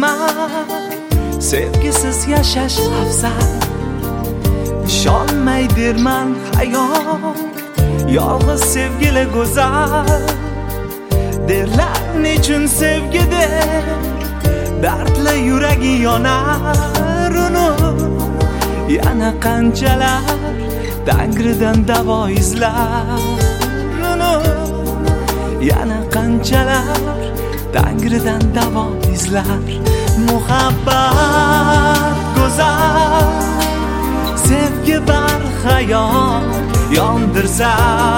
bilaman, sevgisiz yashash afzal. Ishonmay derman hayot, yolg'iz sevgili go'zal. Derlar nechun sevgida dardli yuragi yonar unur. Yana qanchalar Tangridan davo izlar unur. Yana qanchalar Tangridan davo izlar. Muhabbat go'zal, sevgi bar hayot yondirsa,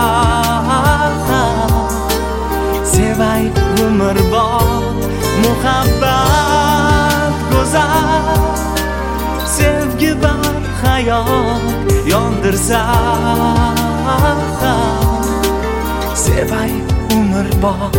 sevay umrbod. Muhabbat go'zal, sevgi bar hayot yondirsa, sevay umrbod.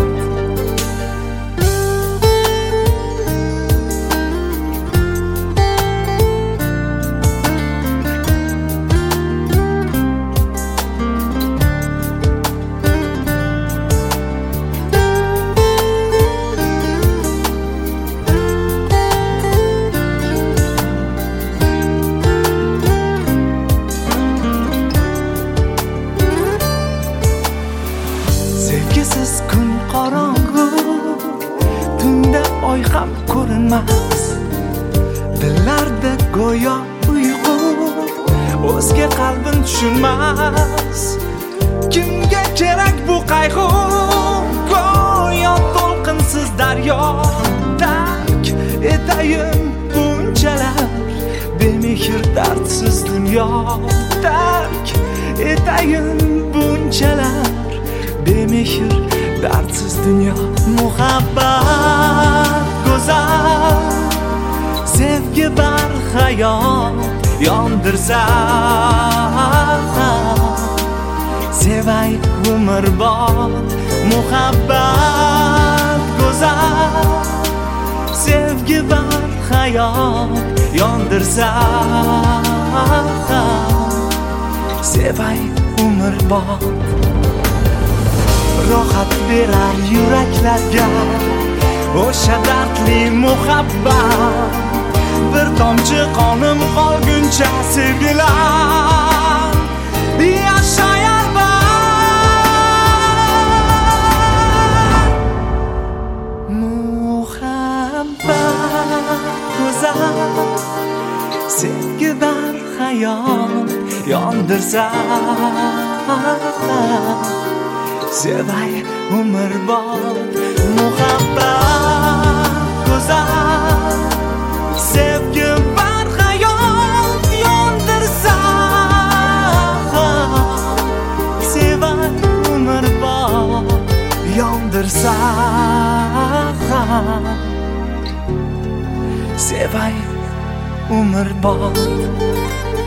Sevgisiz kun qorong'u, tunda oy ham ko'rinmas. Dillarda go'yo uyqu, o'zga qalbin tushunmas. Kimga kerak bu qayg'u? Go'yo to'lqinsiz daryo. Tark etayin bunchalar bemehr dardsiz dunyo. Tark etayin bunchalar bemehr dardsiz dunyo. Muhabbat go'zal, sevgi bar hayot yondirsa, sevay umrbod. Muhabbat go'zal, sevgi bar hayot yondirsa, sevay umrbod. Rohat berar yuraklarga o'sha dardli muhabbat. Bir tomchi qonim qolguncha sevgilar yashayarman. Muhabbat go'zal, sevgi bar hayot yondirsa, sevay umrbod. Muhabbat go'zal, sevgi bar hayot yondirsa, sevay umrbod yondirsa, sevay umrbod.